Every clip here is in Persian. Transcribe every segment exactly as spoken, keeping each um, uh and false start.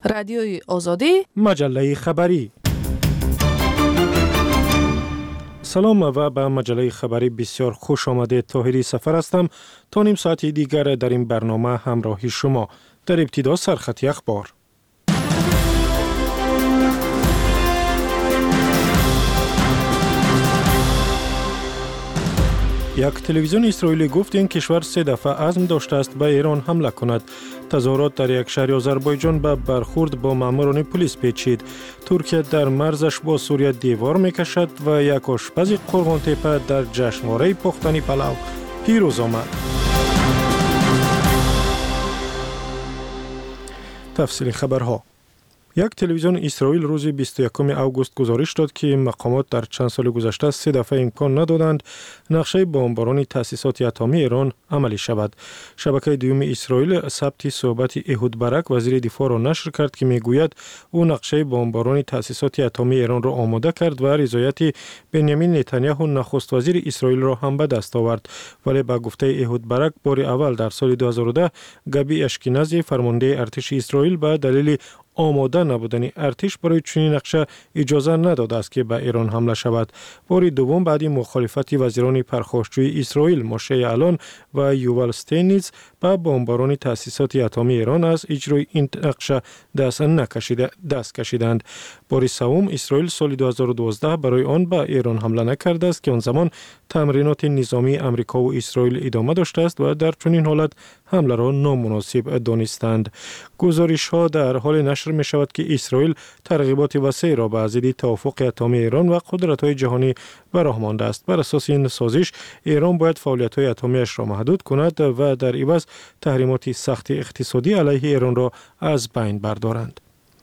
رادیوی آزادی، مجله خبری. سلام و به مجله خبری بسیار خوش آمده. طاهری سفر هستم. تا نیم ساعتی دیگر در این برنامه همراهی شما. در ابتدا سرخطی اخبار. یک تلویزیون اسرائیلی گفت این کشور سه دفعه عزم داشته است به ایران حمله کند. تظاهرات در یک شهر آذربایجان به برخورد با ماموران پلیس پیچید. ترکیه در مرزش با سوریه دیوار میکشد و یک آشپز قرغان تپه در جشنواره پختن پلو پیروز آمد. تفصیل خبرها. یک تلویزیون اسرائیل روز بیست و یکم اوگوست گزارش داد که مقامات در چند سال گذشته سه دفعه امکان ندادند نقشه بمباران تأسیسات اتمی ایران عملی شود. شبکه دوم اسرائیل ثبت صحبت احود برک وزیر دفاع را نشر کرد که میگوید او نقشه بمباران تأسیسات اتمی ایران را آماده کرد و رضایت بنیامین نتانیاهو نخست وزیر اسرائیل را هم به دست آورد، ولی با گفته احود برک بار اول در سال دو هزار و ده گابی اشکنازی فرمانده ارتش اسرائیل به دلیل آماده نبودن ارتش برای چنین نقشه اجازه نداده است که به ایران حمله شود. بار دوم بعد مخالفت وزیران پرخاشجوی اسرائیل موشه یعلون و یوول استینیتز به بمباران تأسیسات اتمی ایران از اجرای این نقشه دست نکشیده دست کشیدند. بار سوم اسرائیل سال دو هزار و دوازده برای آن به ایران حمله نکرده است که آن زمان تمرینات نظامی آمریکا و اسرائیل ادامه داشته است و در چنین حالت حمله را نامناسب دانستند. گزارش ها در حال نشر می شود که اسرائیل ترغیبات وسیع را به ضد توافق اتمی ایران و قدرت های جهانی براه مانده است. بر اساس این سازش ایران باید فعالیت های اتمیش را محدود کند و در عوض تحریمات سخت اقتصادی علیه ایران را از بین بردارند.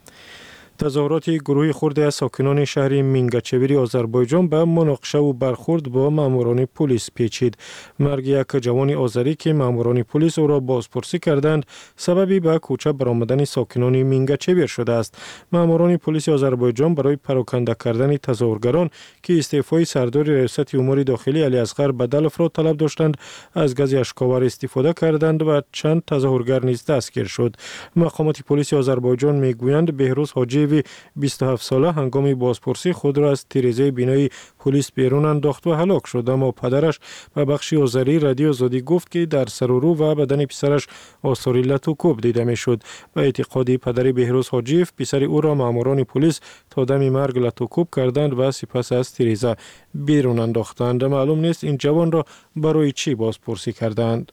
تظاهرات گروه خرده از ساکنان شهر مینگچویری آذربایجان به مناقشه و برخورد با ماموران پلیس پیچید. مرگ یک جوان آذری که ماموران پلیس او را بازپرسی کردند سببی به کوچه برآمدن ساکنان مینگچویر شده است. ماموران پلیس آذربایجان برای پراکنده کردن تظاهرگران که استعفای سردار ریاست امور داخلی علی اصغر بدل افراد طلب داشتند از گاز اشک‌آور استفاده کردند و چند تظاهرگر نیز دستگیر شد. مقامات پلیس آذربایجان میگویند بهروز حاجی بیست و هفت ساله هنگام بازپرسی خود را از تیریزه بینایی پلیس بیرون انداخت و هلاک شد، اما پدرش به بخش آذری رادیو آزادی گفت که در سر و رو و بدن پسرش آثار لط و کوب دیده میشد. به اعتقاد پدر بهروز حاجیف پسر او را ماموران پلیس تا دم مرگ لط و کوب کردند و سپس از تیریزه بیرون انداختند. معلوم نیست این جوان را برای چی بازپرسی کردند.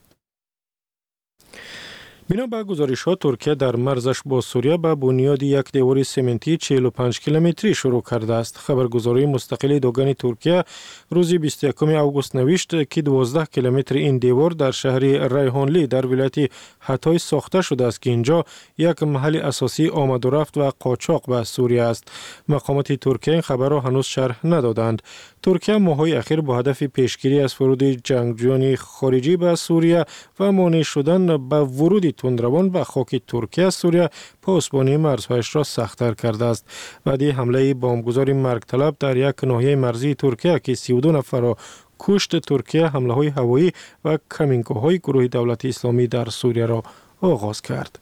بنا به گزارش ها ترکیه در مرزش با سوریه به بنیاد یک دیوار سمنتی چهل و پنج کیلومتری شروع کرده است. خبرگزاری مستقل دوگان ترکیه روز بیست و یکم اوگوست نوشت که دوازده کیلومتر این دیوار در شهر ریحانلی در ولایت حتای ساخته شده است که اینجا یک محل اساسی آمد و رفت و قاچاق به سوریه است. مقامات ترکیه این خبر را هنوز شرح ندادند. ترکیه ماه‌های اخیر با هدف پیشگیری از فرود جنگجویان خارجی به سوریه و مانع شدن به ورود تندروان به خاک ترکیه از سوریه پاسبانی مرزهایش را سخت‌تر کرده است. بعد حمله بمبگذار مرگ طلب در یک ناحیه مرزی ترکیه که سی و دو نفر را کشت، ترکیه حمله‌های هوایی و کمینگاه‌های گروه دولت اسلامی در سوریه را آغاز کرد.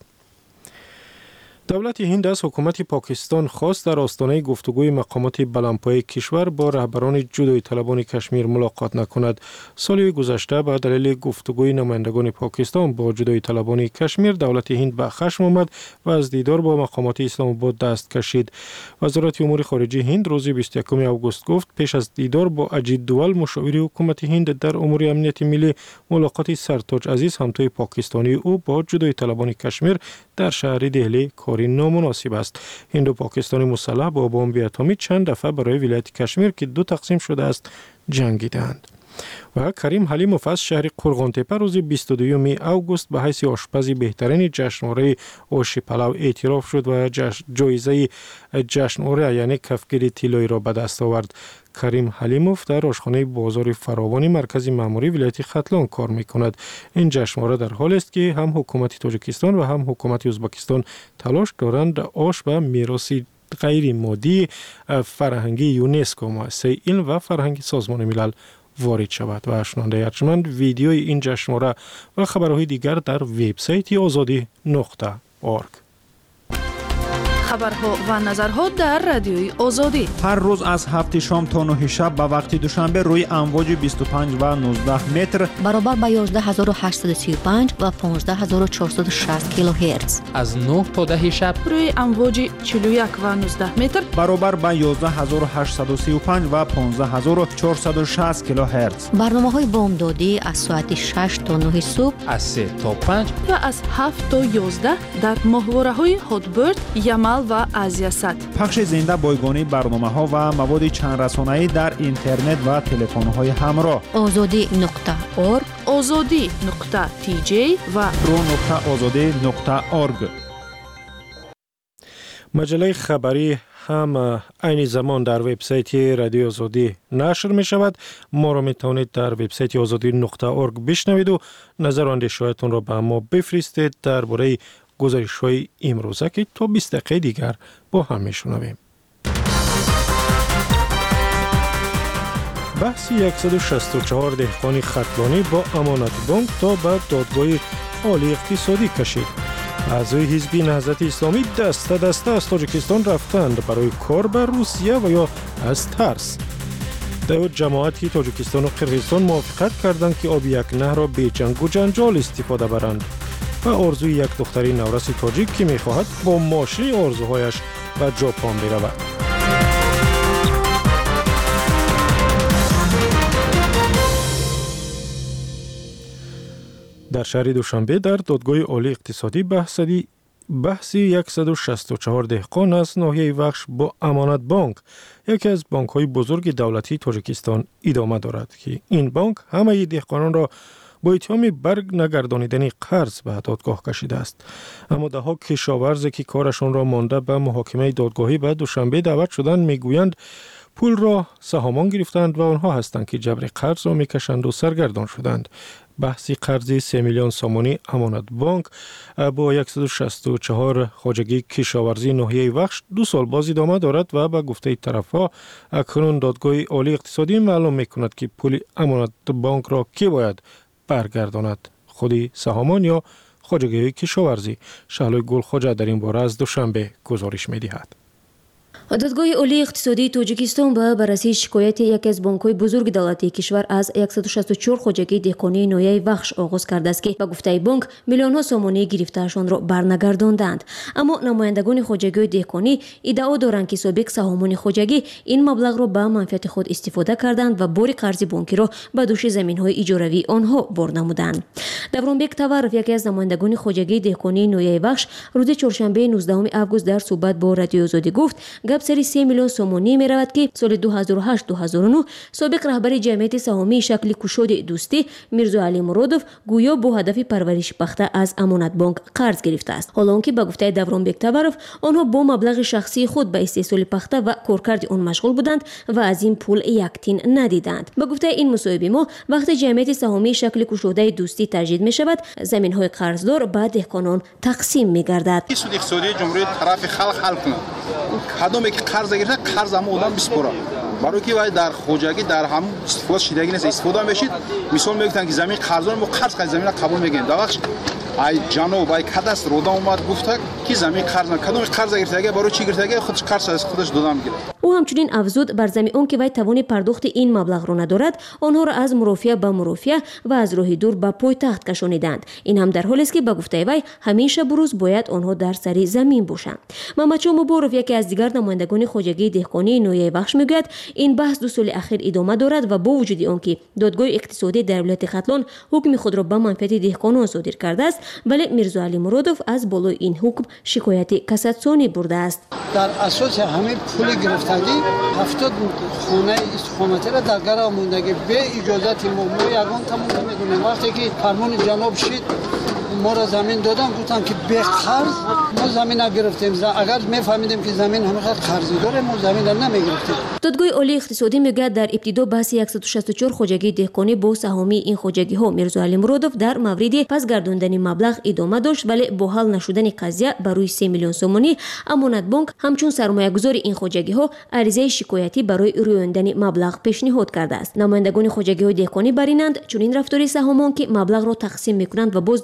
دولت هند از حکومت پاکستان خواست در آستانه گفتگوی مقامات بلندپایه کشور با رهبران جدایی طلبان کشمیر ملاقات نکند. سال گذشته به دلیل گفتگوی نمایندگان پاکستان با جدایی طلبان کشمیر دولت هند به خشم آمد و از دیدار با مقامات اسلام آباد دست کشید. وزارت امور خارجه هند روز بیست و یکم اوگوست گفت پیش از دیدار با اجیت دوال مشاور حکومت هند در امور امنیت ملی ملاقات سرتاج عزیز همتای پاکستانی او با جدایی طلبان کشمیر در شهر دهلی کاری نامناسب است. هند و پاکستان مسلح با بمب اتمی چند دفعه برای ولایت کشمیر که دو تقسیم شده است جنگیدند. و کریم حلیموف از شهر قرغان تپه روز بیست و دوم اوگوست به حیث آشپز بهترین جشنواره آش پلو اعتراف شد و جش... جایزه جشنواره یعنی کفگیر طلایی را به دست آورد. کریم حلیموف در آشخانه بازار فراوانی مرکزی ماموری ولایت ختلان کار میکند. این جشنواره در حال است که هم حکومت تاجیکستان و هم حکومت ازبکستان تلاش دارند آش و میراث غیر مادی فرهنگی یونسکو مؤسسه علم و فرهنگی سازمان ملل وارد شود. و شنونده ارجمند ویدیوی این جشنواره و خبرهای دیگر در وبسایت آزادی نقطه اورگ. خبرها و نظرها در رادیوی آزادی. هر روز از هفت شام تا نه شب به وقت دوشنبه روی امواج بیست و پنج و نوزده متر برابر با یازده هزار و هشتصد و سی و پنج و پانزده هزار و چهارصد و شصت کیلوهرتز. از نه تا ده شب روی امواج چهل و یک و نوزده متر برابر با یازده هزار و هشتصد و سی و پنج و پانزده هزار و چهارصد و شصت کیلوهرتز. برنامه‌های بامدادی از ساعت شش تا نه صبح، از سه تا پنج و از هفت تا یازده در ماهواره‌های هاتبرد، یمل و آزیاسات. پخش زنده بایگانی برنامه‌ها و مواد چند رسانه‌ای در اینترنت و تلفن‌های همراه. آزادی نقطه اورگ، آزادی نقطه تی جی و رو نقطه آزادی نقطه اورگ. مجله خبری هم عین زمان در وبسایت رادیو آزادی نشر می شود. ما را می توانید در وبسایت آزادی نقطه اورگ بشنوید و نظر و اندیشه‌هایتان را به ما بفرستید درباره گزارش‌های امروزه که تا بیست دقیقه دیگر با هم میشنویم. بحث صد و شصت و چهار دهقان خطلانی با امانت بانک تا به دادگاه عالی اقتصادی کشید. اعضای حزب نهضت اسلامی دسته دسته از تاجیکستان رفتند برای کار بر روسیه و یا از ترس. دو جماعتی تاجیکستان و قرقیزستان موافقت کردند که آب یک نهر را به جنگ و جنجال استفاده برند و آرزوی یک دختر نورس تاجیک که می‌خواهد با ماشین آرزوهایش به ژاپن برود. در شهر دوشنبه در دادگاه عالی اقتصادی بحثی بحثی صد و شصت و چهار دهقان از ناحیه وخش با امانت بانک، یکی از بانک‌های بزرگ دولتی تاجیکستان، ادامه دارد که این بانک همه دهقانان را با اتهام برگ نگردانیدن قرض به دادگاه کشیده است. اما ده ها کشاورزی که کارشان را مانده به محاکمه دادگاهی به دوشنبه دعوت شدند میگویند پول را سهامان گرفتند و آنها هستند که جبر قرض را میکشند و سرگردان شدند. بحثی قرضی سه میلیون سامانی امانت بانک با صد و شصت و چهار خواجگی کشاورزی ناحیه وخش دو سال باز ادامه دارد و به گفته طرفها اکنون دادگاه عالی اقتصادی معلوم میکند که پول امانت بانک را کی باید برگرداند، خودی سهامان یا خواجگی کشاورزی. شهلوی گلخواجه در این باره از دوشنبه گزارش می‌دهد. دادگاه عالی اقتصادی تاجیکستان به بررسی شکایت یکی از بانک‌های بزرگ دولتی کشور از صد و شصت و چهار خواجگی دهقانی ناحیه وخش آغاز کرده است که به گفته بانک میلیون‌ها سامانی گرفته‌شان را برنگرداندند. اما نمایندگان خواجگی دهقانی ادعا دارند که سابق سهامان خواجگی این مبلغ را به منفعت خود استفاده کردند و بار قرض بانکی را به دوش زمین‌های اجاره‌ای آنها بار نمودند. دورانبک تورف یکی از نمایندگان خواجگی دهقانی ناحیه وخش روز چهارشنبه نوزدهم آگوست در صحبت با رادیو آزادی گفت گپ سری سه میلیون سومانی می رود که سال دو هزار و هشت دو هزار و نه سابق رهبر جمعیت سهامی شکل کشاد دوستی میرزا علی مرادوف گویا با هدف پرورش پخته از امانت بانک قرض گرفته است. حالا آنکه به گفته دورانبک تورف آنها با مبلغ شخصی خود به استحصال پخته و کارکرد آن مشغول بودند و از این پول یک تین ندیدند. به گفته این مصاحبه ما وقتی جمعیت سهامی شکل کشاده دوستی تجدید می شود زمین های قرضدار به دهقانان تقسیم می گردد. سود اقتصادی جمهوری طرف خلق حل کنه. کدومی که قرض گرفته قرض هم آدم بسپره. برای که باید در خواجگی در هم استفاده شدگی نیست استفاده میشید. مثال میگفتن که زمین قرضدار ما قرض کنید زمین را قبول میگیم. داغش ای جناب ای کادستر رودا اومد گفت که زمین قرض کدوم قرض گرفته برای چی گرفته خودش قرض از خودش دادم میگیره. او همچنین افزود بر زمین اون که وی توان پرداخت این مبلغ را ندارد آنها را از مرافعه به مرافعه و از راه دور به پایتخت کشانیدند. این هم در حالی است که به گفته وی همیشه بروز باید آنها در سر زمین باشند. محمد شاه مبارک یکی از دیگر نمایندگان خواجگی دهقانی ناحیه وخش میگوید این بحث دو سال اخیر ادامه دارد و با وجود آنکه دادگاه اقتصادی در ولایت ختلان حکم خود را به منفعت دهقانان صادر کرده است ولی میرزا علی مرادوف از بالای این حکم شکایت کاساتسیونی برده است. در اساس همین پول گرفتگی هفتاد خانه استخامتی را در گرم موندگی به اجازت ما ما یگان تمام میدونیم. وقتی که فرمان جناب شید ما را زمین دادن گفتن که به قرض ما زمین نگرفتیم. اگر میفهمیدیم که زمین همه قرضی داره ما زمین را نمیگرفتیم. دادگاه عالی اقتصادی میگوید در ابتدا بحث صد و شصت و چهار خواجگی دهقانی با سهامی این خواجگی ها میرزا علی مرادوف در مورد پس گرداندن مبلغ ادامه داشت ولی با حل نشدن قضیه برای سه میلیون سومانی امانت بانک همچون سرمایه‌گذار این خواجگی ها عریضه شکایتی برای رویاندن مبلغ پیشنهاد کرده است. نمایندگان خواجگی های دهقانی برینند چون این رفتاری سهامان که مبلغ را تقسیم میکنند و باز در آخر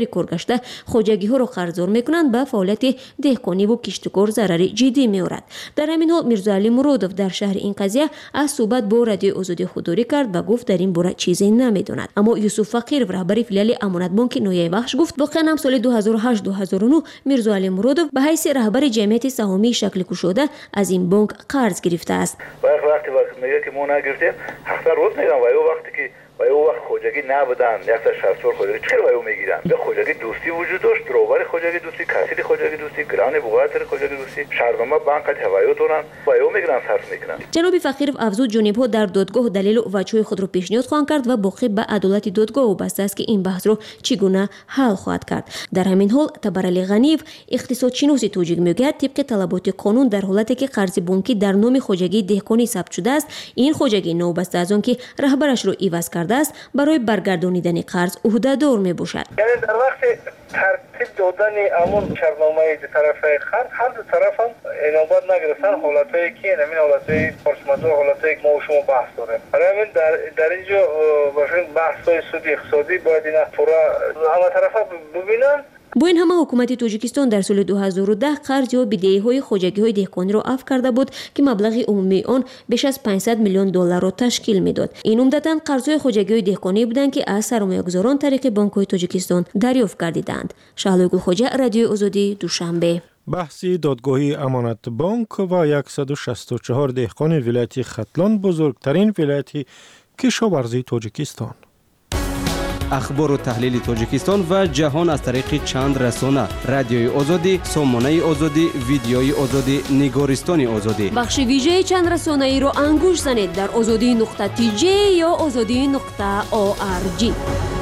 بیشتری کارگشته خوجگی ها را قرضدار میکنند به فعالیت دهقانی و کشتکار ضرری جدی میآورد. در همین حال میرزا علی مرودوف در شهر این قضیه از صحبت با رادیو آزادی خودداری کرد و گفت در این باره چیزی نمیداند. اما یوسف فقیر رهبر فیلیال امانت بانک نویای وخش گفت واقعا هم سال دو هزار و هشت دو هزار و نه میرزا علی مرودوف به حیث رهبر جمعیت سهامی شکل گشوده از این بانک قرض گرفته است. وقتی وقتی میگه که ما نگرفتیم حق روز میگم و وقتی که و او وقت خوجگی نبودن صد و شصت خوجگی چرا او میگیرن؟ به خوجگی دوستی وجود داشت، روبر خوجگی دوستی، کاسیل خوجگی دوستی، گران بوغاتر خوجگی دوستی، شهرنامه بانک هوایی دارن و او میگیرن صرف میکنن. جناب فقیرов افزود جانب‌ها در دادگاه دلیل و وجه خود را پیشنهاد خواهند کرد و باقی به عدالت دادگاه وابسته است که این بحث را چگونه حل خواهد کرد. در همین حال تبرعلی غنیев اقتصادشناس توجیه میگوید طبق طلبات قانون در حالتی که قرض بانکی در نام خوجگی دهقانی ثبت شده است این خوجگی نوبسته از آن که رهبرش را عوض کرده است برای برگردانیدن قرض عهده‌دار میباشد. یعنی در وقت ترتیب دادن امون شرطنامه دو طرفه قرض هر دو طرف هم انابت نگرفتن حالتایی که همین حالتای فورس ماژور حالتایی که ما و شما بحث داریم. برای همین در در اینجا باشین بحث‌های سودی اقتصادی باید اینا پورا همه طرفا ببینن. با این همه حکومت تاجیکستان در سال دو هزار و ده قرض یا بدهی‌های خوجگی‌های دهقانی را عفو کرده بود که مبلغ عمومی آن بیش از پانصد میلیون دلار را تشکیل میداد. این عمدتاً قرض‌های خوجگی‌های دهقانی بودند که از سرمایه‌گذاران طریق بانک‌های تاجیکستان دریافت کردیدند. شهلا گلخوجه، رادیو آزادی، دوشنبه. بحثی دادگاهی امانت بانک و صد و شصت و چهار دهقان ولایت ختلان بزرگترین ولایت کشاورزی تاجیکستان. اخبار و تحلیل تاجیکستان و جهان از طریق چند رسانه: رادیوی آزادی، سامانه آزادی، ویدیوی آزادی، نگارستان آزادی. بخش ویژه چند رسانه ای را انگوش زنید در آزادی نقطه تی جی یا آزادی نقطه او آر جی.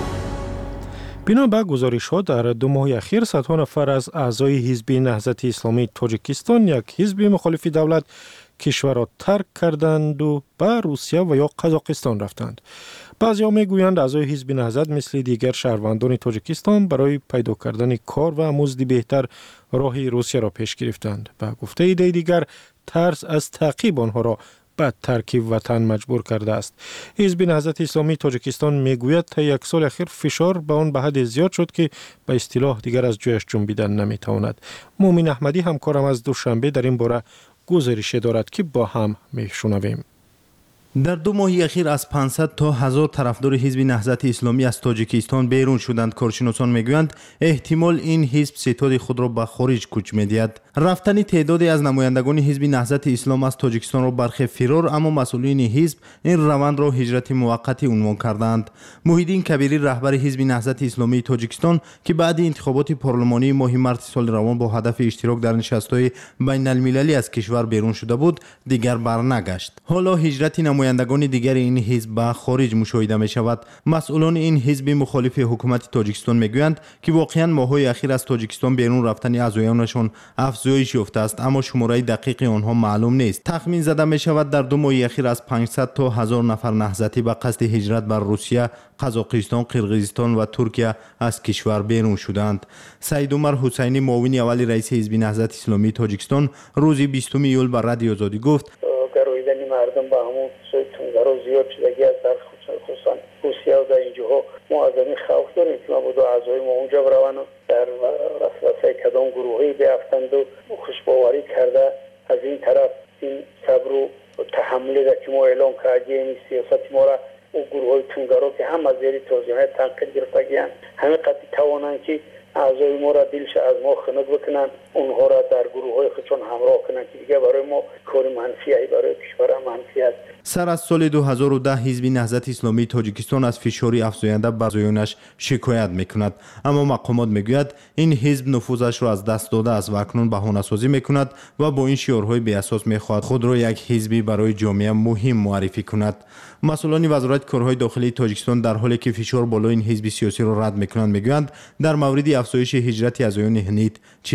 بنا به گزارش‌ها در دو ماه اخیر صدها نفر از اعضای حزب نهضت اسلامی تاجیکستان، یک حزب مخالف دولت، کشور را ترک کردند و به روسیه و یا قزاقستان رفتند. بعضی‌ها میگویند اعضای حزب نهضت مثل دیگر شهروندان تاجیکستان برای پیدا کردن کار و مزد بهتر راه روسیه را پیش گرفتند. به گفته ایده دیگر ترس از تعقیب آنها را به ترک وطن مجبور کرده است. حزب نهضت اسلامی تاجیکستان میگوید تا یک سال اخیر فشار به آن به حد زیاد شد که به اصطلاح دیگر از جایش جنبیدن نمیتواند. مومن احمدی همکارم از دوشنبه در این باره گزارش دارد که با هم میشنویم. در دو ماه اخیر از پانصد تا هزار طرفدار حزب نهضت اسلامی از تاجیکستان بیرون شدند. کارشناسان میگویند احتمال این حزب ستاد خود را به خارج کوچ میدهد. رفتن تعدادی از نمایندگان حزب نهضت اسلام از تاجیکستان را برخی فرار، اما مسئولین حزب این روند را هجرت موقتی عنوان کردند. محیدین کبیری رهبر حزب نهضت اسلامی تاجیکستان که بعد انتخابات پارلمانی ماه مارس سال روان با هدف اشتراک در نشست‌های بین المللی از کشور بیرون شده بود، دیگر برنگشت. حالا هجرت نمایندگان دیگر این حزب به خارج مشاهده می شود. مسئولان این حزب مخالف حکومت تاجیکستان میگویند که واقعا ماه‌های اخیر از تاجیکستان بیرون رفتن اعضایانشان افزایش یافته است، اما شماره دقیق آنها معلوم نیست. تخمین زده می شود در دو ماه اخیر از پانصد تا هزار نفر نهضتی به قصد هجرت بر روسیه، قزاقستان، قرقیزستان و ترکیه از کشور بیرون شدند. سید عمر حسینی، معاون اول رئیس حزب نهضت اسلامی تاجیکستان، روز بیستم ایول بر رادیو آزادی گفت گرویدن مردم با همون تونگرا زیاد شدگی از در خصوصا روسیه و در اینجاها ما از این خوف داریم که ما بودو اعضای ما اونجا بروان و در وسوسه کدام گروهی بیافتند و خوشباوری کرده. از این طرف این صبر و تحملی را که ما اعلام کردیم این سیاست ما را و گروه های تونگرا که هم از زیر توضیحات تنقید گرفتگیان همه قطعی توانند که اعضای ما را دلش از ما خنک بکنن، اونها را در گروه های خودشون همراه کنن که دیگه برای ما کار منفی ای برای کشور منفی است. سر از سال دو هزار و ده حزب نهضت اسلامی تاجیکستان از فشاری افزاینده بر اعضایانش شکایت میکند، اما مقامات میگوید این حزب نفوذش را از دست داده است و اکنون بهانه سازی میکند و با این شعارهای بی اساس میخواهد خود را یک حزبی برای جامعه مهم معرفی کند. مسئولان وزارت کارهای داخلی تاجیکستان در حالی که فشار بالای این حزب سیاسی را رد میکنند میگویند در مورد افزایش هجرت اعضایان هنیت چیزی نمی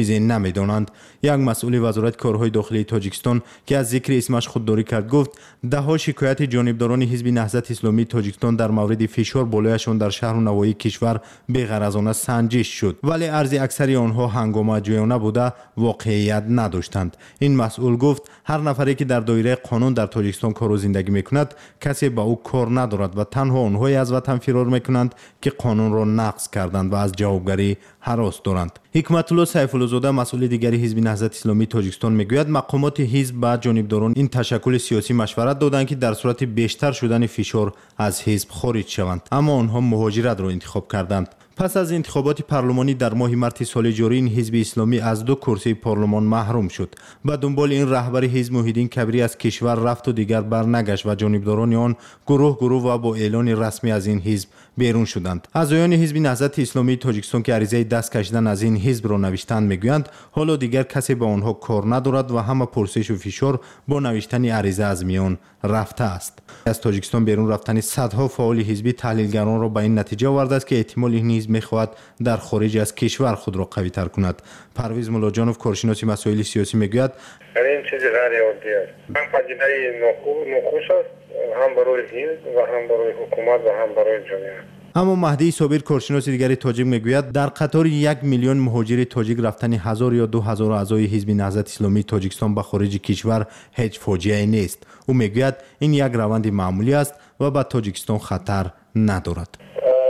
نمی‌دانند. یک مسئول وزارت کارهای داخلی تاجیکستان که از ذکر اسمش خودداری کرد گفت ده‌ها شکایت جانبداران حزب نهضت اسلامی تاجیکستان در مورد فشار بالایشان در شهر و نواحی کشور بی‌غرضانه سنجش شد، ولی عرض اکثری آنها هنگامه جویانه بوده واقعیت نداشتند. این مسئول گفت هر نفری که در دایره قانون در تاجیکستان کار و زندگی می‌کند کسی با او کار ندارد و تنها آنهایی از وطن فرار می‌کنند که قانون را نقض کردند و از جوابگری هراس دارند. حکمت الله سیف الله زاده مسئول دیگری حزب نهضت اسلامی تاجیکستان میگوید مقامات حزب با جانبداران این تشکل سیاسی مشورت دادند که در صورت بیشتر شدن فشار از حزب خارج شوند، اما آنها مهاجرت را انتخاب کردند. پس از انتخابات پارلمانی در ماه مارس سال جاری این حزب اسلامی از دو کرسی پارلمان محروم شد. به دنبال این رهبر حزب محیدین کبری از کشور رفت و دیگر برنگشت و جانبداران آن گروه گروه و با اعلان رسمی از این حزب بیرون شدند. اعضایان حزب نهضت اسلامی تاجیکستان که عریضه دست کشیدن از این حزب را نوشتند میگویند حالا دیگر کسی با آنها کار ندارد و همه پرسش و فشار با نوشتن عریضه از میان رفته است. از تاجیکستان بیرون رفتن صدها فعال حزبی تحلیلگران را به این نتیجه آورده است که احتمال این حزب میخواهد در خارج از کشور خود را قوی تر کند. پرویز ملاجانوف کارشناس مسائل سیاسی میگوید این چیز غیر عادی است. هم پدیده ناخوش است هم برای حزب و هم برای حکومت و هم برای جامعه. اما مهدی صابر کارشناس دیگری تاجیک میگوید در قطار یک میلیون مهاجر تاجیک رفتن هزار یا دو هزار اعضای حزب نهضت اسلامی تاجیکستان به خارج کشور هیچ فاجعه‌ای نیست. او میگوید این یک روند معمولی است و به تاجیکستان خطر ندارد.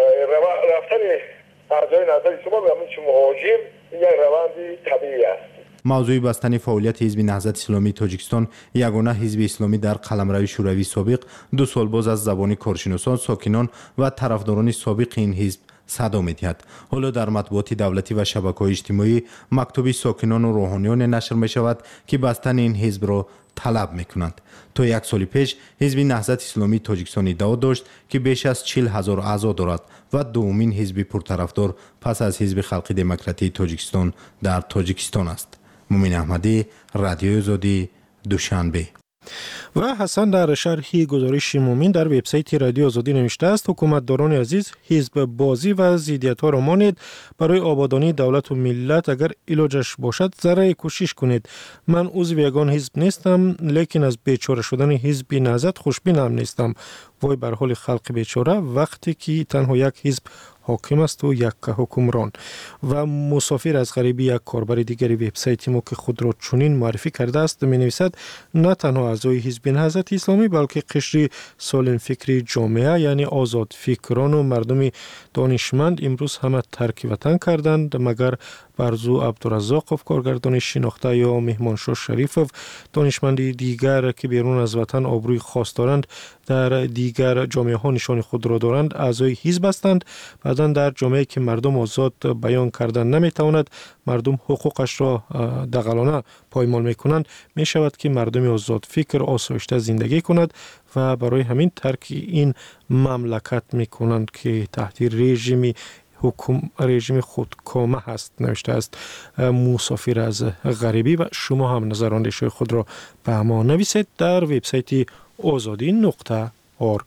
رفتن اعضای نهضت اسلامی به مهاجر یک روند طبیعی است. موضوع بستن فعالیت حزب نهضت اسلامی تاجیکستان یگانه حزب اسلامی در قلمرو شوروی سابق دو سال باز از زبان کارشناسان، ساکنان و طرفداران سابق این حزب صدا می‌دهد. حالا در مطبوعات دولتی و شبکه‌های اجتماعی مکتوب ساکنان و روحانیان نشر می‌شود که بستن این حزب را طلب می‌کنند. تا یک سال پیش حزب نهضت اسلامی تاجیکستان ادعا داشت که بیش از چهل هزار اعضا دارد و دومین حزب پرطرفدار پس از حزب خلق دموکراتی تاجیکستان در تاجیکستان است. مومن احمدی، رادیوی آزادی، دوشنبه. و حسن در شرحی گزارش مومن در وبسایت رادیو آزادی نوشته است حکومتداران عزیز حزب بازی و ضدیت‌ها را مانید. برای آبادانی دولت و ملت اگر علاجش باشد ذره کوشش کنید. من عضو یگان حزب نیستم لیکن از بیچاره شدن حزب نهضت خوشبینم نیستم. وای بر حال خلق بیچاره وقتی که تنها یک حزب حاکم است و یک حکمران. و مسافر از غریبی یک کاربر دیگری وبسایت ما که خود را چنین معرفی کرده است می نویسد نه تنها اعضای حزب نهضت اسلامی بلکه قشری سالم فکری جامعه یعنی آزاد فکران و مردم دانشمند امروز همه ترک وطن کردند مگر برزو عبدالرزاقов کارگردان شناخته یا مهمانشاه شریفov دانشمندی دیگر که بیرون از وطن آبروی خاص دارند در دیگر جامعه ها نشان خود را دارند اعضای حزب هستند. بعداً در جامعه که مردم آزاد بیان کردن نمیتواند مردم حقوقش را دغلانه پایمال میکنند می شود که مردم آزاد فکر آسایشته زندگی کند و برای همین ترک این مملکت میکنند که تحت رژیم حکم رژیم خودکامه هست. نوشته است مسافر از غریبی. و شما هم نظر اندیشه خود را به ما نویسید در وبسایت آزادی نقطه اورگ.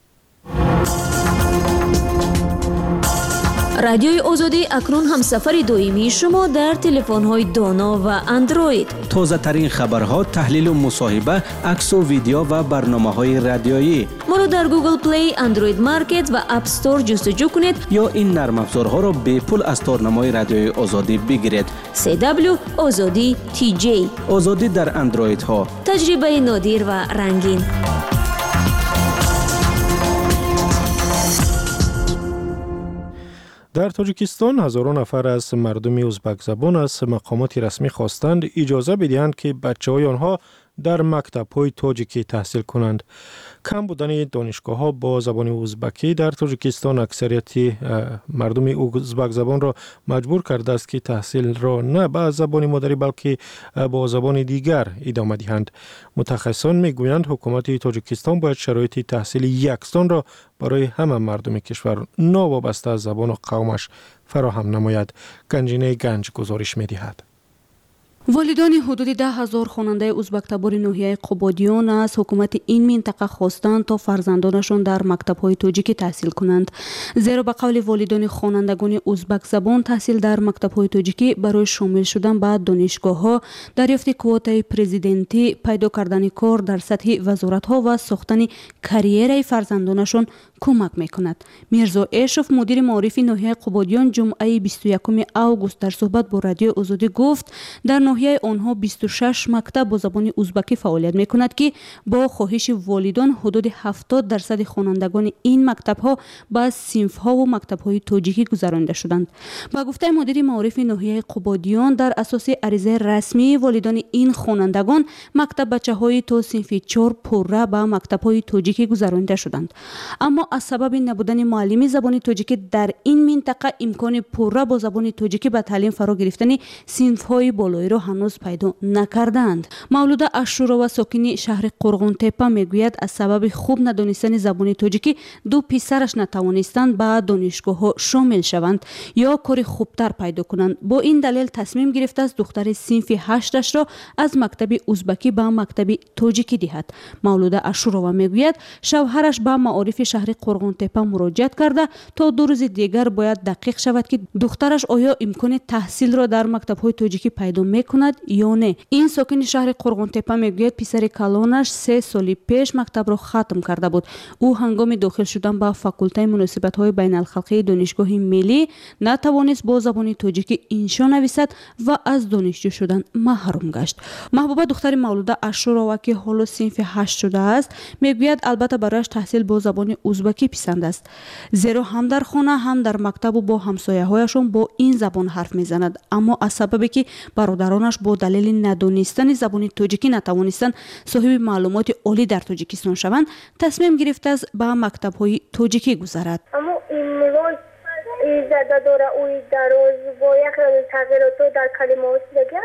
رادیوی آزادی اکنون هم سفر دویمی شما در تلفن‌های دانا و اندروید. تازه ترین خبرها، تحلیل و مصاحبه، عکس و ویدیو و برنامه‌های رادیویی. ما رو در گوگل پلی، اندروید مارکت و اپ استور جستجو کنید یا این نرم افزارها را به پول از تارنمای رادیوی آزادی بگیرید. سی دبلیو آزادی تی جی. آزادی در اندروید ها. تجربه نادر و رنگین. در تاجیکستان هزاران نفر از مردم ازبک زبان از مقامات رسمی خواستند اجازه بدهند که بچه‌های آنها در مکتب‌های تاجیکی تحصیل کنند. کم بودن دانشگاه‌ها با زبان ازبکی در تاجیکستان اکثریت مردم ازبک زبان را مجبور کرده است که تحصیل را نه با زبان مادری بلکه با زبان دیگر ادامه دهند. متخصصان میگویند حکومت تاجیکستان باید شرایط تحصیل یکسان را برای همه مردم کشور ناوابسته از زبان و قومش فراهم نماید. گنجینه گنج گزارش می‌دهد. والدان حدود ده هزار خواننده ازبک‌تبار ناحیه قبادیان از حکومت این منطقه خواستند تا فرزندانشان در مکتب‌های تاجیکی تحصیل کنند. زیرا به قول والدان خوانندگان ازبک زبان تحصیل در مکتب‌های تاجیکی برای شامل شدن به دانشگاه‌ها، دریافت کوتای پرزیدنتی، پیدا کردن کار در سطح وزارت‌ها و ساختن کریر فرزندانشان کمک می‌کند. میرزا اشرف مدیر معارف ناحیه قبادیان جمعه بیست و یکم آگوست در صحبت با رادیو آزادی گفت در ناحیه آنها بیست و شش مکتب با زبان ازبکی فعالیت می‌کند که با خواهش والدان حدود هفتاد درصد خوانندگان این مکتب‌ها به صنف‌ها و مکتب‌های تاجیکی گذرانده شدند. با گفته مدیر معارف ناحیه قبادیان در اساس عریضه رسمی والدان این خوانندگان مکتب بچه‌های تا صنف چهار پره به مکتب‌های تاجیکی گذرانده شدند. اما از سبب نبودن معلم زبان تاجیکی در این منطقه امکان پره با زبان تاجیکی به تعلیم فرا گرفتن صنف‌های بالایی را هنوز پیدا نکردند. مولوده اشورا و ساکن شهر قرغون تپه میگوید از سبب خوب ندانستن زبان تاجیکی دو پسرش نتوانستند به دانشگاه‌ها شامل شوند یا کار خوبتر پیدا کنند. با این دلیل تصمیم گرفته است دختر صنف هشتش را از مکتب ازبکی به مکتب تاجیکی دهد. مولوده اشورا میگوید شوهرش به معارف شهر قرغون تپه مراجعت کرده تا دو روز دیگر باید دقیق شود که دخترش آیا امکان تحصیل را در مکتب‌های تاجیکی پیدا میکند یا نه. این ساکن شهر قرغون تپه میگوید پسر کلانش سه سال پیش مکتب را ختم کرده بود. او هنگام داخل شدن به فاکولته مناسبت‌های بین الخلقی دانشگاه ملی نتوانست با زبان تاجیکی انشا نویسد و از دانشجو شدن محروم گشت. محبوبه دختر مولوده اشورا که حالا صنف هشت شده است میگوید البته برایش تحصیل با زبان ازبکی پسند است، زیرا هم در خانه هم در مکتب و با همسایه‌هایشان با این زبان حرف میزند. اما از سببی که برادرانش با دلیل ندانستن زبان تاجیکی نتوانستند صاحب معلومات عالی در تاجیکستان شوند، تصمیم گرفته است به مکتب‌های تاجیکی گذرد. اما امروز زده داره اوی دراز با یک تغییرات در کلمات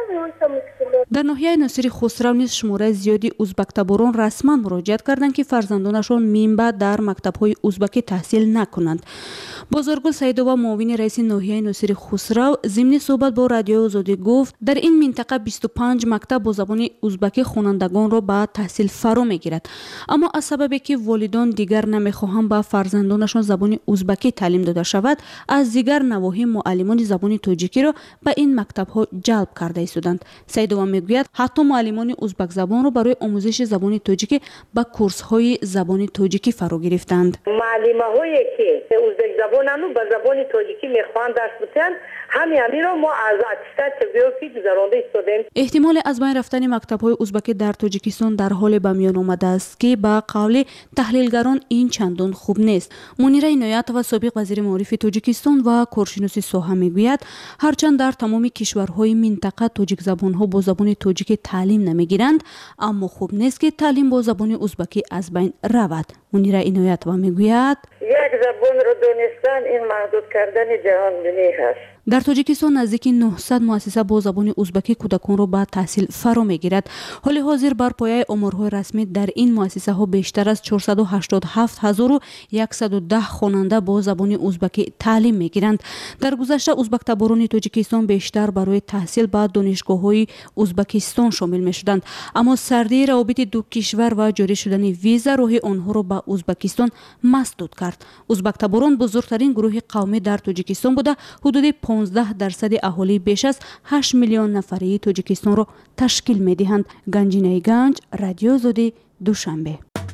دیگر در ناحیه ناصر خسرو نیز شماره زیادی ازبک‌تباران رسما مراجعت کردند که فرزندانشان منبع در مکتب‌های ازبکی تحصیل نکنند. بازارگل سیدوبا معاون رئیس ناحیه ناصر خسرو ضمن صحبت با رادیو آزادی گفت در این منطقه بیست و پنج مکتب با زبان ازبکی خوانندگان را به تحصیل فرا میگیرد. اما از سببی که والدان دیگر نمیخواهند به فرزندانشان زبان ازبکی تعلیم داده شود، از دیگر نواحی معلمان زبان تاجیکی را به این مکتب‌ها جلب کرده ایستادند. سیدوبا میگوید حتی معلمان ازبک زبان را برای آموزش زبان تاجیکی به کورس‌های زبان تاجیکی فرا گرفتند. معلم‌هایی که ازبک زبانو به زبان تاجیکی میخوان درس بدن، همین همین رو ما از اتستات تبلیغاتی گذرانده ایستادیم. احتمال از بین رفتن مکتب‌های ازبکی در تاجیکستان در حال به میان آمده است که با قول تحلیلگران این چندان خوب نیست. منیر عنایت و سابق وزیر معارف تاجیکستان و کارشناس ساحه میگوید هرچند در تمام کشورهای منطقه تاجیک زبان‌ها با زبان تاجیکی تعلیم نمیگیرند، اما خوب نیست که تعلیم با زبان ازبکی از بین رود. منیر عنایت و میگوید یک زبان را دانستن این محدود کردن جهانبینی هست. در تاجیکستان نزدیک نهصد مؤسسه با زبان ازبکی کودکان را به تحصیل فرا میگیرد. حال حاضر بر پایه آمارهای رسمی در این مؤسسه ها بیشتر از چهارصد و هشتاد و هفت هزار و صد و ده خواننده با زبان ازبکی تعلیم میگیرند. در گذشته ازبک تباران تاجیکستان بیشتر برای تحصیل به دانشگاه‌های ازبکستان شامل میشدند، اما سردی روابط دو کشور و جاری شدن ویزا راه آنها را به ازبکستان مسدود کرد. ازبک تباران بزرگترین گروه قومی در تاجیکستان بوده، حدود پانزده درصد اهالی بیش از هشت میلیون نفری تاجیکستان را تشکیل می‌دهند. گنجینه گنج، رادیو آزادی، دوشنبه.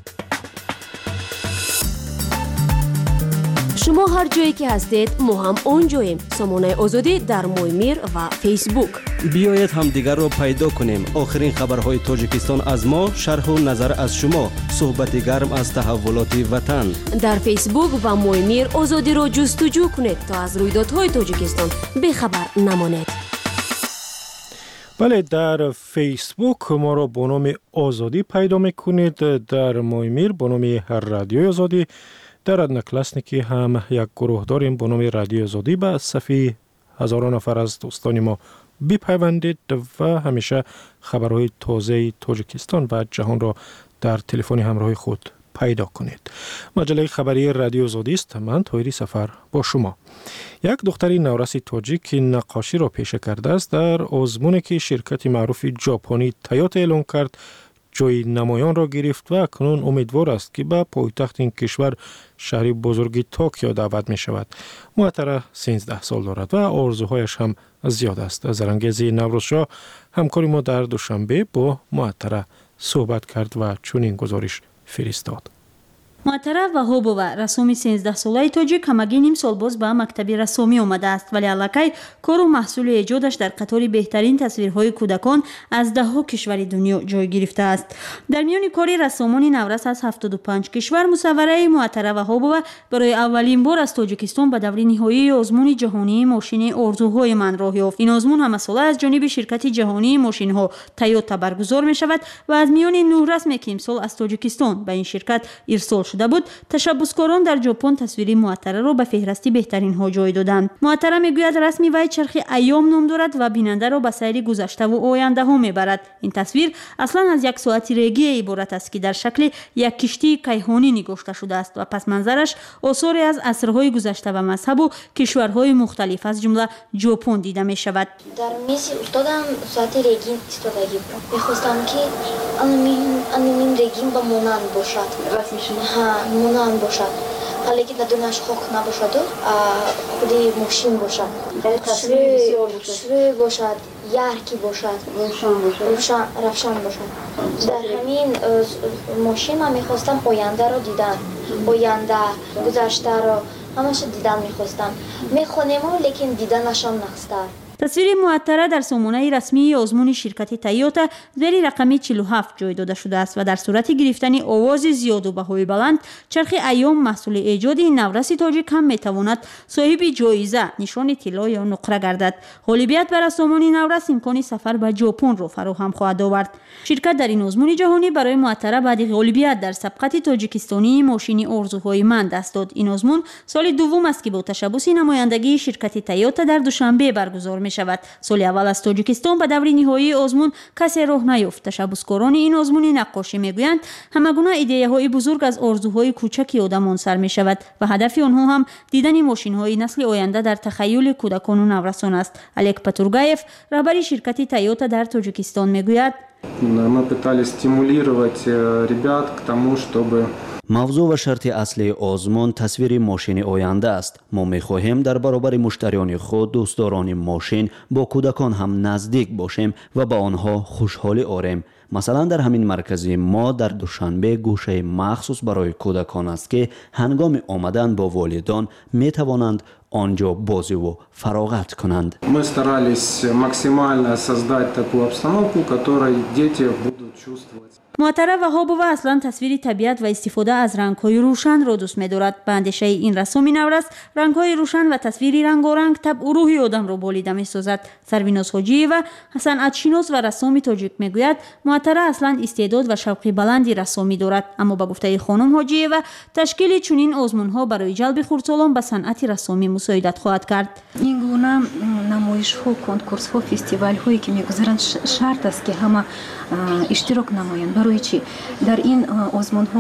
شما هر جایی که هستید ما هم اونجاییم. سامانه آزادی در مویمیر و فیسبوک. بیایید همدیگر را پیدا کنیم. آخرین خبرهای تاجیکستان از ما، شرح و نظر از شما، صحبت گرم از تحولات وطن. در فیسبوک و مویمیر آزادی را جستجو کنید تا از رویدادهای تاجیکستان بیخبر نمانید. بله، در فیسبوک ما را با نام آزادی پیدا میکنید، در مویمیر با نام رادیو آزادی، در ادنکلاسنیکی هم یک گروه داریم با نام رادیو آزادی. به صفحه هزاران نفر از دوستان ما بپیوندید و همیشه خبرهای تازه تاجیکستان و جهان را در تلفن همراه خود پیدا کنید. مجله خبری رادیو آزادی است. من طاهری سفر با شما. یک دختر نورس تاجیک که نقاشی را پیشه کرده است در آزمونی که شرکت معروف ژاپنی تویوتا اعلان کرد جای نمایان را گرفت و کنون امیدوار است که به پایتخت این کشور شهر بزرگ توکیو دعوت می شود. محتره سیزده سال دارد و آرزوهایش هم زیاد است. زرنگیز نوروز شاه همکاری ما در دوشنبه با محتره صحبت کرد و چنین گزارش فرستاد. محتره وهابова расоми сенздаҳ солаи тоҷик ҳамагӣ ним сол боз ба мактаби рассомӣ омадааст, вале аллакай кору маҳсули эҷодаш дар қатори беҳтарин тасвирҳои кӯдакон аз даҳҳо кишвари дунё ҷой гирифтааст. дар миёни кори рассомони наврас аз ҳафтоду панҷ кишвар мусаввараи محتره ваҳобова барои аввалин бор аз тоҷикистон ба даври ниҳоии озмуни ҷаҳонии мошини орзуҳои ман роҳ ёфт. ин озмун ҳамасола аз ҷониби ширкати ҷаҳонии мошинҳо Toyota баргузор мешавад ва аз миёни нӯҳ расме ки имсол аз тоҷикистон ба ин ширкат ирсол шуда буд, ташаббускорон дар ҷопон тасвири محتره ба феҳристи беҳтаринҳо ҷой доданд. محتره мегӯяд расми вай чархи айём ном дорад ва бинандаро ба сайри гузаштаву ояндаҳо мебарад. ин тасвир аслан аз як соати регия иборат аст ки дар шакли як киштии кайҳонӣ нигошта шудааст ва пасманзараш осоре аз асрҳои гузашта ва мазҳабу кишварҳои мухталиф аз ҷумла ҷопон дида мешавад. дар миси устодам соати регин истодагӣ буд. мехостам ки анин регин ба монанд бошад. монанд бошад, вале ки дар дунаш хок набошаду худи мошин бошад, шӯй бошад, ярки бошад, равшан бошад. дар ҳамин мошин ман мехостам ояндаро дидан, оянда гузаштаро ҳамаша дидан мехостам. мехонему лекин диданашам нақстар. тасвири محتره дар сомонаи расмии озмуни ширкати Toyota зери рақами чилу ҳафт ҷой дода шудааст ва дар сурати гирифтани овози зиёду баҳои баланд чархи айём маҳсули эҷоди ин навраси тоҷик ҳам метавонад соҳиби ҷоиза нишони тилло ё нуқра гардад. ғолибият ба рассомони наврас имкони сафар ба ҷопонро фароҳам хоҳад овард. ширкат дар ин озмуни ҷаҳонӣ барои محتره баъди ғолибият дар сабқати тоҷикистонии мошини орзуҳои ман даст дод. ин озмун соли дуввум аст ки бо ташаббуси намояндагии ширкати Toyota дар душанбе баргузор мешавад. соли аввал аз тоҷикистон ба даври ниҳоии озмун касе роҳ наёфт. ташаббускорони ин озмуни наққошӣ мегӯянд ҳамагуна идеяҳои бузург аз орзуҳои кӯчаки одамон сар мешавад ва ҳадафи онҳо ҳам дидани мошинҳои насли оянда дар тахайюли кӯдакону наврасон аст. Олег Патургаев, раҳбари ширкати Toyota дар Тоҷикистон мегӯяд: мы пытались стимулировать ребят к тому, чтобы мавзӯъ ва шарти аслии озмун тасвири мошини оянда аст. мо мехоҳем дар баробари муштариони худ дӯстдорони мошин бо кӯдакон ҳам наздик бошем ва ба онҳо хушҳолӣ орем. масалан дар ҳамин маркази мо дар душанбе гӯшаи махсус барои кӯдакон аст ки ҳангоми омадан бо волидон метавонанд онҷо бозиву фароғат кунанд. Мы старались максимально создать такую обстановку, в которой дети будут чувствовать. محتره وهابова аслан тасвири табиат ва истифода аз рангҳои рӯшанро дӯст медорад. ба андешаи ин рассоми наврас рангҳои рӯшан ва тасвири рангоранг табъу рӯҳи одамро болида месозад. Сарвиноз Ҳоҷиева, санъатшинос ва рассоми тоҷик мегӯяд محتره аслан истеъдод ва шавқи баланди рассомӣ дорад, аммо ба гуфтаи хонум Ҳоҷиева ташкили чунин озмунҳо барои ҷалби хурдсолон ба санъати рассомӣ мусоидат хоҳад кард. ин гуна намоишҳо, конкурсҳо, фестивалҳое ки мегузаранд шарт аст ки ҳама иштирок намоянд. барои чӣ? дар ин озмунҳо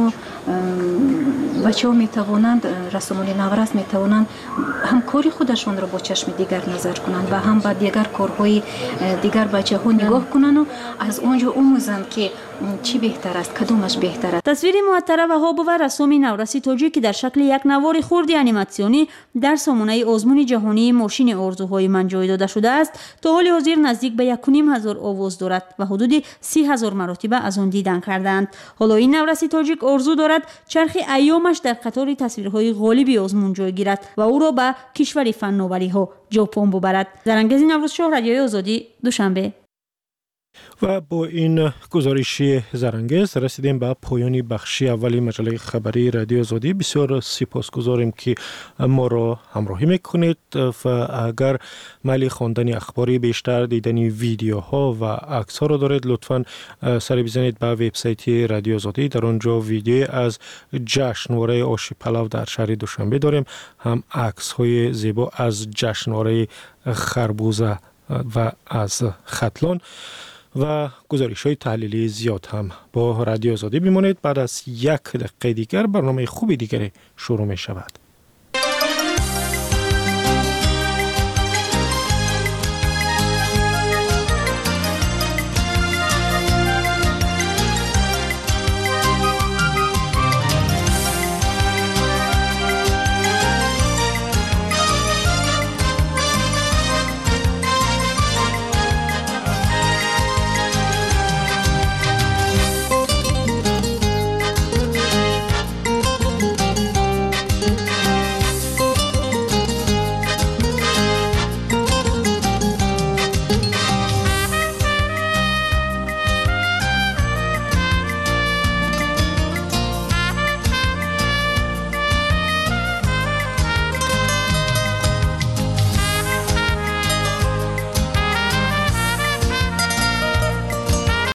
бачаҳо метавонанд, рассомони наврас метавонанд ҳам кори худашонро бо чашми дигар назар кунанд ва ҳам ба дигар корҳои дигар бачаҳо нигоҳ кунанду аз он ҷо омӯзанд ки чӣ беҳтар аст, кадомаш беҳтар аст. тасвири محتره وهابова рассоми навраси тоҷик ки дар шакли як навори хурди аниматсионӣ дар сомонаи озмуни ҷаҳонии мошини орзуҳои ман ҷой дода шудааст, то ҳоли ҳозир наздик ба якуним ҳазор овоз дорад ва ҳудуди си ҳазор маротиба аз он дидан кардаанд. ҳоло ин навраси тоҷик орзу дорад чархи айёмаш дар қатори тасвирҳои ғолиби озмун ҷой гирад ва ӯро ба кишвари фанновариҳо ҷопон бубарад. Зарангези Наврӯзшоҳ, Радиои Озодӣ, Душанбе. و با این گزارش زرنگیز رسیدیم به پایان بخش اولی مجله خبری رادیو آزادی. بسیار سپاسگزاریم که ما را همراهی میکنید و اگر میل خواندن اخباری بیشتر، دیدن ویدیوها و عکس ها را دارید، لطفاً سر بزنید به وبسایت رادیو آزادی. در آنجا ویدیو از جشنواره آش پلو در شهر دوشنبه داریم، هم عکس های زیبا از جشنواره خربوزه و از ختلان. و گزارش های تحلیلی زیاد هم. با رادیو آزادی بمانید. بعد از یک دقیقه دیگر برنامه خوبی دیگر شروع می شود.